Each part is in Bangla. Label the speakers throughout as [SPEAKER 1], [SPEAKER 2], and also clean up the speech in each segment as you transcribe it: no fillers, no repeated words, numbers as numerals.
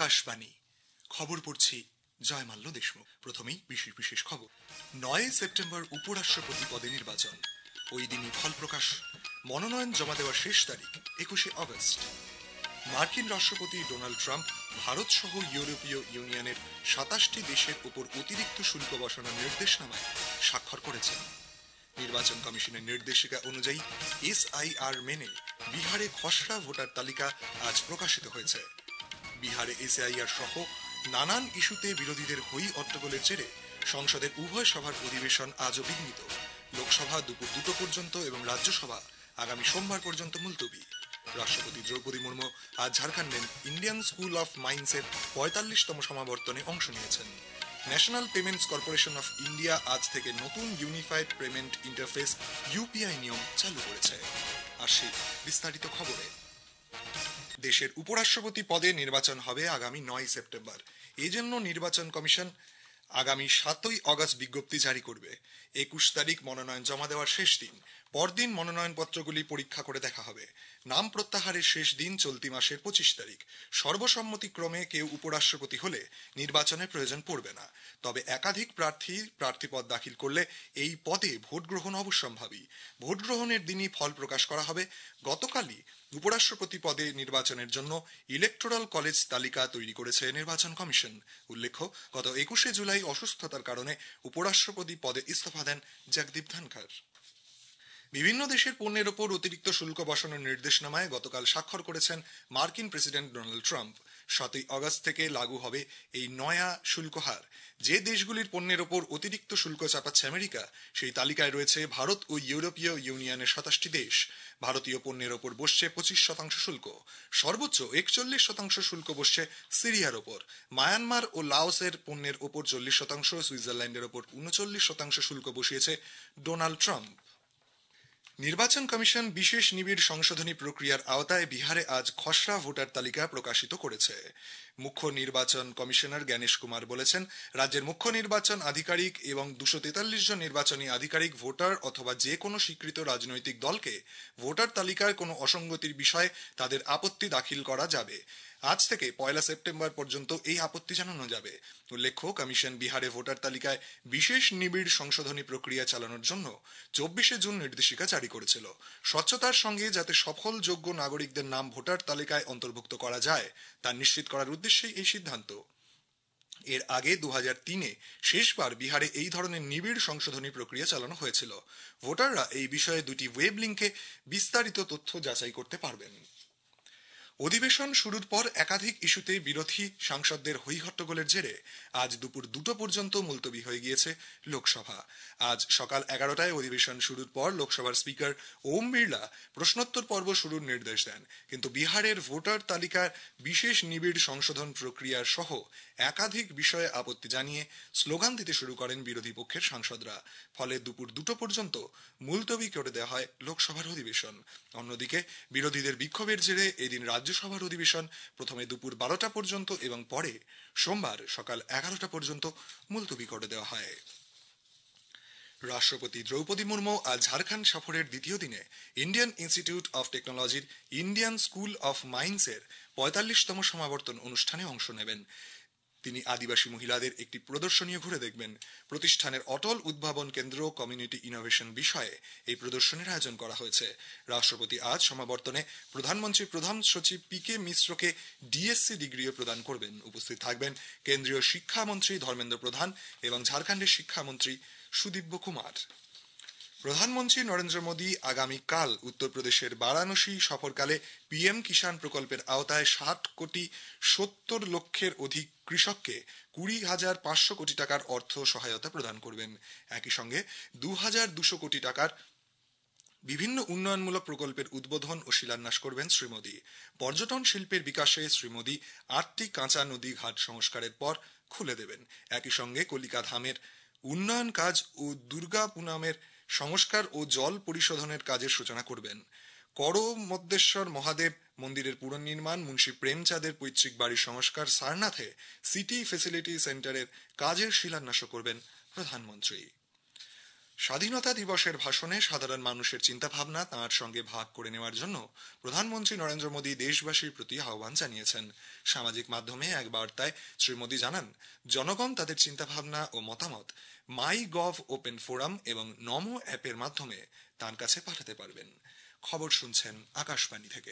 [SPEAKER 1] আকাশবাণী খবর পড়ছি জয়মাল্য দেশমুখ। প্রথমেই বিশেষ বিশেষ খবর। 9 সেপ্টেম্বর উপরাষ্ট্রপতি পদে নির্বাচন, ওই দিনই ফল প্রকাশ। মনোনয়ন জমা দেওয়ার শেষ তারিখ 21 আগস্ট। মার্কিন রাষ্ট্রপতি ডোনাল্ড ট্রাম্প ভারত সহ ইউরোপীয় ইউনিয়নের 27টি দেশের উপর অতিরিক্ত শুল্ক বসানোর নির্দেশনামায় স্বাক্ষর করেছেন। নির্বাচন কমিশনের নির্দেশিকা অনুযায়ী এসআইআর মেনে বিহারে খসড়া ভোটার তালিকা আজ প্রকাশিত হয়েছে। বিহারে এসআইআর সহ নানান ইস্যুতে বিরোধীদের হই হট্টগোলের জেরে সংসদের উভয় সভার অধিবেশন আজও বিঘ্নিত। লোকসভা দুপুর 2টো পর্যন্ত এবং রাজ্যসভা আগামী সোমবার পর্যন্ত মুলতবি। রাষ্ট্রপতি দ্রৌপদী মুর্মু আজ ঝাড়খণ্ডের ইন্ডিয়ান স্কুল অফ মাইন্সের 45তম সমাবর্তনে অংশ নিয়েছেন। National Payments Corporation of India আজ থেকে নতুন ইউনিফাইড পেমেন্ট ইন্টারফেস ইউপিআই নিয়ম চালু করেছে। আসি বিস্তারিত খবরে। দেশের উপরাষ্ট্রপতি পদে নির্বাচন হবে আগামী 9 সেপ্টেম্বর। এজন্য নির্বাচন কমিশন আগামী 7 আগস্ট বিজ্ঞপ্তি জারি করবে। 21 তারিখ মনোনয়ন জমা দেওয়ার শেষ দিন। পরদিন মনোনয়নপত্রগুলি পরীক্ষা করে দেখা হবে। নাম প্রত্যাহারের শেষ দিন চলতি মাসের 25 তারিখ। সর্বসম্মতিক্রমে কেউ উপরাষ্ট্রপতি হলে নির্বাচনের প্রয়োজন পড়বে না। তবে একাধিক প্রার্থীপদ দাখিল করলে এই পদে ভোট গ্রহণ অবশ্যম্ভাবী। ভোট গ্রহণের দিনই ফল প্রকাশ করা হবে। গতকালই উপরাষ্ট্রপতি পদে নির্বাচনের জন্য ইলেকটোরাল কলেজ তালিকা তৈরি করেছে নির্বাচন কমিশন। উল্লেখ্য, গত 21 জুলাই অসুস্থতার কারণে উপরাষ্ট্রপতি পদে ইস্তফা দেন জগদীপ ধনখড়। বিভিন্ন দেশের পণ্যের ওপর অতিরিক্ত শুল্ক বসানোর নির্দেশনামায় গতকাল স্বাক্ষর করেছেন মার্কিন প্রেসিডেন্ট ডোনাল্ড ট্রাম্প। 7 আগস্ট থেকে লাগু হবে এই নয়া শুল্ক হার। যে দেশগুলির পণ্যের ওপর অতিরিক্ত শুল্ক চাপাচ্ছে আমেরিকা, সেই তালিকায় রয়েছে ভারত ও ইউরোপীয় ইউনিয়নের 27টি দেশ। ভারতীয় পণ্যের ওপর বসছে 25% শুল্ক। সর্বোচ্চ 41% শুল্ক বসছে সিরিয়ার ওপর। মায়ানমার ও লাওসের পণ্যের ওপর 40%, সুইজারল্যান্ডের ওপর 39% শুল্ক বসিয়েছে ডোনাল্ড ট্রাম্প। নির্বাচন কমিশন বিশেষ নিবিড় সংশোধনী প্রক্রিয়ার আওতায় বিহারে আজ খসড়া ভোটার তালিকা প্রকাশিত করেছে। মুখ্য নির্বাচন কমিশনার জ্ঞানেশ কুমার বলেছেন, রাজ্যের মুখ্য নির্বাচন আধিকারিক এবং 243 জন নির্বাচনী আধিকারিক ভোটার অথবা যে কোনো স্বীকৃত রাজনৈতিক দলকে ভোটার তালিকার কোনো অসঙ্গতির বিষয়ে তাদের আপত্তি দাখিল করা যাবে। আজ থেকে 1 সেপ্টেম্বর পর্যন্ত এই আপত্তি জানানো যাবে। উল্লেখ্য, কমিশন বিহারে ভোটার তালিকায় বিশেষ নিবিড় সংশোধনী প্রক্রিয়া চালানোর জন্য 24 জুন নির্দেশিকা জারি করেছিল। স্বচ্ছতার সঙ্গে যাতে সফল যোগ্য নাগরিকদের নাম ভোটার তালিকায় অন্তর্ভুক্ত করা যায় তা নিশ্চিত করার উদ্দেশ্যেই এই সিদ্ধান্ত। এর আগে 2003-এ শেষবার বিহারে এই ধরনের নিবিড় সংশোধনী প্রক্রিয়া চালানো হয়েছিল। ভোটাররা এই বিষয়ে 2টি ওয়েব লিঙ্কে বিস্তারিত তথ্য যাচাই করতে পারবেন। অধিবেশন শুরুর পর একাধিক ইস্যুতে বিরোধী সাংসদদের হইহট্টগোলের জেরে আজ দুপুর 2টো পর্যন্ত মুলতবি হয়ে গিয়েছে লোকসভা। আজ সকাল 11টায় অধিবেশন শুরুর পর লোকসভার স্পিকার ওম বিড়লা প্রশ্নোত্তর পর্ব শুরুর নির্দেশ দেন, কিন্তু বিহারের ভোটার তালিকার বিশেষ নিবিড় সংশোধন প্রক্রিয়ার সহ একাধিক বিষয়ে আপত্তি জানিয়ে স্লোগান দিতে শুরু করেন বিরোধী পক্ষের সাংসদরা। ফলে দুপুর 2টো পর্যন্ত মুলতবি করে দেওয়া হয় লোকসভার অধিবেশন। অন্যদিকে বিরোধীদের বিক্ষোভের জেরে এদিন রাজ্যসভার অধিবেশন প্রথমে দুপুর 12টা পর্যন্ত এবং পরে সোমবার সকাল 11টা পর্যন্ত মুলতবি করে দেওয়া হয়। রাষ্ট্রপতি দ্রৌপদী মুর্মু আজ ঝাড়খণ্ড সফরের দ্বিতীয় দিনে ইন্ডিয়ান ইনস্টিটিউট অফ টেকনোলজির ইন্ডিয়ান স্কুল অফ মাইন্সের 45তম সমাবর্তন অনুষ্ঠানে অংশ নেবেন। তিনি আদিবাসী মহিলাদের একটি প্রদর্শনীও ঘুরে দেখবেন। প্রতিষ্ঠানের অটল উদ্ভাবন কেন্দ্র কমিউনিটি ইনোভেশন বিষয়ে এই প্রদর্শনীর আয়োজন করা হয়েছে। রাষ্ট্রপতি আজ সমাবর্তনে প্রধানমন্ত্রীর প্রধান সচিব PK মিশ্রকে DSc ডিগ্রিও প্রদান করবেন। উপস্থিত থাকবেন কেন্দ্রীয় শিক্ষামন্ত্রী ধর্মেন্দ্র প্রধান এবং ঝাড়খণ্ডের শিক্ষামন্ত্রী সুদীপ্য কুমার। প্রধানমন্ত্রী নরেন্দ্র মোদী আগামীকাল উত্তরপ্রদেশের বারাণসী সফরকালে PM কিষাণ প্রকল্পের আওতায় 60,70,00,000 অধিক কৃষককে 20,500 কোটি টাকার অর্থ সহায়তা প্রদান করবেন। একই সঙ্গে 2,200 কোটি টাকার বিভিন্ন উন্নয়নমূলক প্রকল্পের উদ্বোধন ও শিলান্যাস করবেন শ্রী মোদী। পর্যটন শিল্পের বিকাশে শ্রী মোদী 8টি কাঁচা নদী ঘাট সংস্কারের পর খুলে দেবেন। একই সঙ্গে কলিকা ধামের উন্নয়ন কাজ ও দুর্গা পুনামের সংস্কার ও জল পরিশোধনের কাজের সূচনা করবেন। করমদ্দেশ্বর মহাদেব মন্দিরের পুনর্নির্মাণ, মুন্সী প্রেমচাঁদের পৈতৃক বাড়ির সংস্কার, সারনাথে সিটি ফেসিলিটি সেন্টারের কাজের শিলান্যাস করবেন প্রধানমন্ত্রী। স্বাধীনতা দিবসের ভাষণে সাধারণ মানুষের চিন্তাভাবনা তাঁর সঙ্গে ভাগ করে নেওয়ার জন্য প্রধানমন্ত্রী নরেন্দ্র মোদী দেশবাসীর প্রতি আহ্বান জানিয়েছেন। সামাজিক মাধ্যমে এক বার্তায় শ্রী মোদী জানান, জনগণ তাদের চিন্তাভাবনা ও মতামত মাই গভ ওপেন ফোরাম এবং নমো অ্যাপের মাধ্যমে তাঁর কাছে পাঠাতে পারবেন। খবর শুনছেন আকাশবাণী থেকে।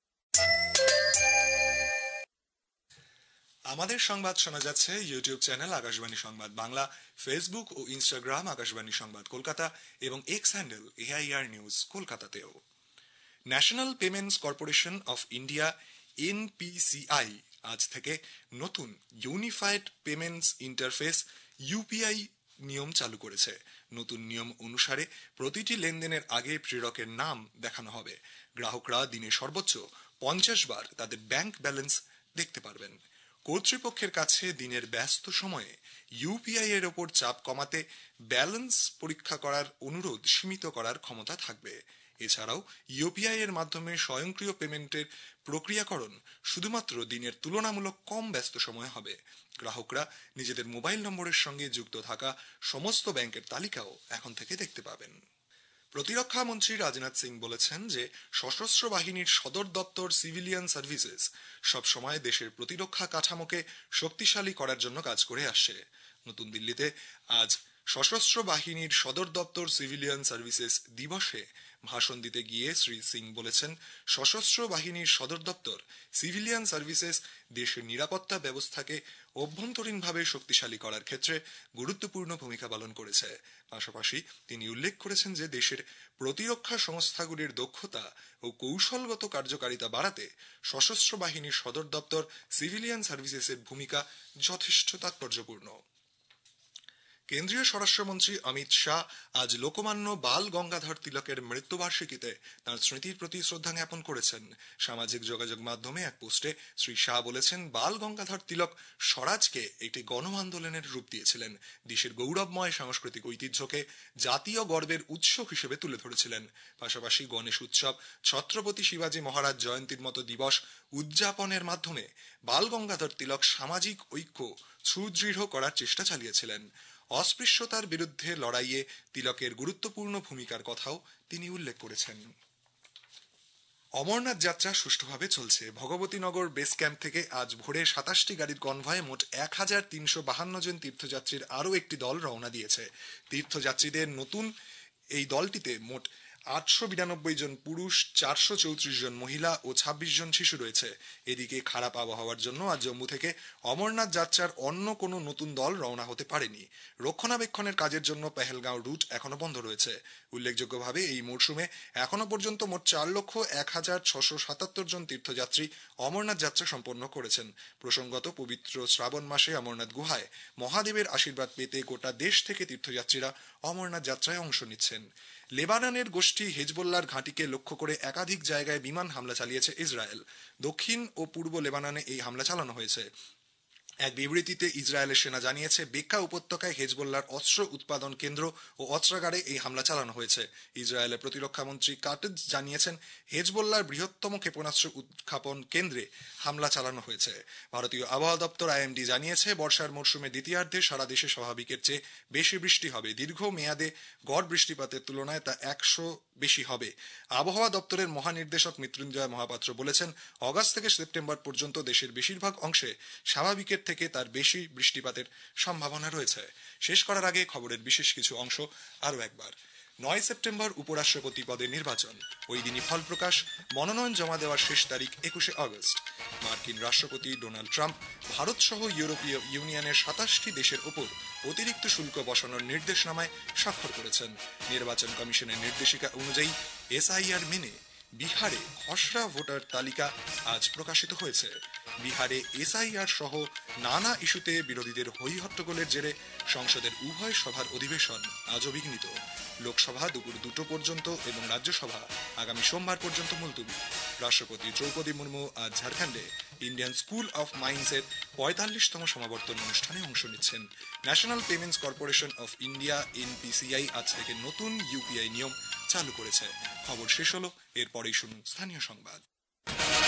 [SPEAKER 1] আমাদের সংবাদ শোনা যাচ্ছে ইউটিউব চ্যানেল আকাশবাণী সংবাদ বাংলা, ফেসবুক ও ইনস্টাগ্রাম আকাশবাণী সংবাদ কলকাতা এবং এক্স হ্যান্ডেল এআইআর নিউজ কলকাতাতেও। National Payments Corporation of India NPCI আজ থেকে নতুন ইউনিফাইড পেমেন্টস ইন্টারফেস ইউপিআই নিয়ম চালু করেছে। নতুন নিয়ম অনুসারে প্রতিটি লেনদেনের আগে প্রেরকের নাম দেখানো হবে। গ্রাহকরা দিনে সর্বোচ্চ 50 বার তাদের ব্যাংক ব্যালেন্স দেখতে পারবেন। কর্তৃপক্ষের কাছে দিনের ব্যস্ত সময়ে ইউপিআই এর ওপর চাপ কমাতে ব্যালেন্স পরীক্ষা করার অনুরোধ সীমিত করার ক্ষমতা থাকবে। এছাড়াও ইউপিআই এর মাধ্যমে স্বয়ংক্রিয় পেমেন্টের প্রক্রিয়াকরণ শুধুমাত্র দিনের তুলনামূলক কম ব্যস্ত সময় হবে। গ্রাহকরা নিজেদের মোবাইল নম্বরের সঙ্গে যুক্ত থাকা সমস্ত ব্যাংকের তালিকাও এখন থেকে দেখতে পাবেন। প্রতিরক্ষা মন্ত্রী রাজনাথ সিং বলেছেন যে সশস্ত্র বাহিনীর সদর দপ্তর সিভিলিয়ান সার্ভিসেস সবসময় দেশের প্রতিরক্ষা কাঠামোকে শক্তিশালী করার জন্য কাজ করে আসছে। নতুন দিল্লিতে আজ সশস্ত্র বাহিনীর সদর দপ্তর সিভিলিয়ান সার্ভিসেস দিবসে ভাষণ দিতে গিয়ে শ্রী সিং বলেছেন, সশস্ত্র বাহিনীর সদর দপ্তর সিভিলিয়ান সার্ভিসেস দেশের নিরাপত্তা ব্যবস্থাকে অভ্যন্তরীণভাবে শক্তিশালী করার ক্ষেত্রে গুরুত্বপূর্ণ ভূমিকা পালন করেছে। পাশাপাশি তিনি উল্লেখ করেছেন যে দেশের প্রতিরক্ষা সংস্থাগুলির দক্ষতা ও কৌশলগত কার্যকারিতা বাড়াতে সশস্ত্র বাহিনীর সদর দপ্তর সিভিলিয়ান সার্ভিসেসের ভূমিকা যথেষ্ট তাৎপর্যপূর্ণ। কেন্দ্রীয় স্বরাষ্ট্রমন্ত্রী অমিত শাহ আজ লোকমান্য বাল গঙ্গাধর তিলকের মৃত্যুবার্ষিকীতে তাঁর স্মৃতির প্রতি শ্রদ্ধা জ্ঞাপন করেছেন। সামাজিক যোগাযোগ মাধ্যমে এক পোস্টে শ্রী শাহ বলেছেন, বাল গঙ্গাধর তিলক স্বরাজকে একটি গণ আন্দোলনের রূপ দিয়েছিলেন। দেশের গৌরবময় সাংস্কৃতিক ঐতিহ্যকে জাতীয় গর্বের উৎস হিসেবে তুলে ধরেছিলেন। পাশাপাশি গণেশ উৎসব, ছত্রপতি শিবাজী মহারাজ জয়ন্তীর মতো দিবস উদযাপনের মাধ্যমে বাল গঙ্গাধর তিলক সামাজিক ঐক্য সুদৃঢ় করার চেষ্টা চালিয়েছিলেন। অস্পৃশ্যতার বিরুদ্ধে লড়াইয়ে তিলকের গুরুত্বপূর্ণ ভূমিকার কথাও তিনি উল্লেখ করেছেন। অমরনাথ যাত্রা সুষ্ঠুভাবে চলছে। ভগবতীনগর বেস ক্যাম্প থেকে আজ ভোরে 27টি গাড়ির কনভয়ে মোট 1352 জন তীর্থযাত্রীর আরও একটি দল রওনা দিয়েছে। তীর্থযাত্রীদের নতুন এই দলটিতে মোট 892 জন পুরুষ, 434 জন মহিলা ও 26 জন শিশু রয়েছে। এদিকে খারাপ আবহাওয়ার জন্য আজ জম্মু থেকে অমরনাথ যাত্রার অন্য কোনো নতুন দল রওনা হতে পারেনি। রক্ষণাবেক্ষণের কাজের জন্য পেহেলগাঁও রুট এখনো বন্ধ রয়েছে। উল্লেখযোগ্যভাবে এই মরশুমে এখনো পর্যন্ত মোট 4,01,677 জন তীর্থযাত্রী অমরনাথ যাত্রা সম্পন্ন করেছেন। প্রসঙ্গত, পবিত্র শ্রাবণ মাসে অমরনাথ গুহায় মহাদেবের আশীর্বাদ পেতে গোটা দেশ থেকে তীর্থযাত্রীরা অমরনাথ যাত্রায় অংশ নিচ্ছেন। লেবাননের গোষ্ঠী হেজবোল্লার ঘাঁটিকে লক্ষ্য করে একাধিক জায়গায় বিমান হামলা চালিয়েছে ইসরায়েল। দক্ষিণ ও পূর্ব লেবাননে এই হামলা চালানো হয়েছে। এক বিবৃতিতে ইসরায়েলের সেনা জানিয়েছে, বেক্কা উপত্যকায় হেজবোল্লার অস্ত্র উৎপাদন কেন্দ্র ও অস্ত্রাগারে এই হামলা চালানো হয়েছে। ইসরায়েলের প্রতিরক্ষা মন্ত্রী কাটজ জানিয়েছেন, হেজবোল্লার বৃহত্তম ক্ষেপণাস্ত্র উৎক্ষেপণ কেন্দ্রে হামলা চালানো হয়েছে। ভারতীয় আবহাওয়া দপ্তর আইএমডি জানিয়েছে, বর্ষার মরশুমে দ্বিতীয়ার্ধে সারা দেশে স্বাভাবিকের চেয়ে বেশি বৃষ্টি হবে। দীর্ঘ মেয়াদে গড় বৃষ্টিপাতের তুলনায় তা 100 বেশি হবে। আবহাওয়া দপ্তরের মহানির্দেশক মৃত্যুঞ্জয় মহাপাত্র বলেছেন, অগস্ট থেকে সেপ্টেম্বর পর্যন্ত দেশের বেশিরভাগ অংশে স্বাভাবিকের থেকে তার বেশি বৃষ্টিপাতের সম্ভাবনা রয়েছে। শেষ করার আগে খবরের বিশেষ কিছু অংশ আরও একবার। 9 সেপ্টেম্বর উপরাষ্ট্রপতি পদে নির্বাচন, ওই দিনই ফল প্রকাশ। মনোনয়ন জমা দেওয়ার শেষ তারিখ 21 আগস্ট। মার্কিন রাষ্ট্রপতি ডোনাল্ড ট্রাম্প ভারত সহ ইউরোপীয় ইউনিয়নের 27টি দেশের ওপর অতিরিক্ত শুল্ক বসানোর নির্দেশনামায় স্বাক্ষর করেছেন। নির্বাচন কমিশনের নির্দেশিকা অনুযায়ী এসআইআর মেনে বিহারে খসড়া ভোটার তালিকা আজ প্রকাশিত হয়েছে। বিহারে এসআইআর সহ নানা ইস্যুতে বিরোধীদের হইহট্টগোলের জেরে সংসদের উভয় সভার অধিবেশন আজও বিঘ্নিত। লোকসভা দুপুর 2টো পর্যন্ত এবং রাজ্যসভা আগামী সোমবার পর্যন্ত মুলতবি। রাষ্ট্রপতি দ্রৌপদী মুর্মু আজ ঝাড়খণ্ডে ইন্ডিয়ান স্কুল অফ মাইন্সের 45তম সমাবর্তন অনুষ্ঠানে অংশ নিচ্ছেন। National Payments Corporation of India NPCI আজ থেকে নতুন ইউপিআই নিয়ম চালু করেছে। খবর শেষ হলো, এরপরেই শুনুন স্থানীয় সংবাদ।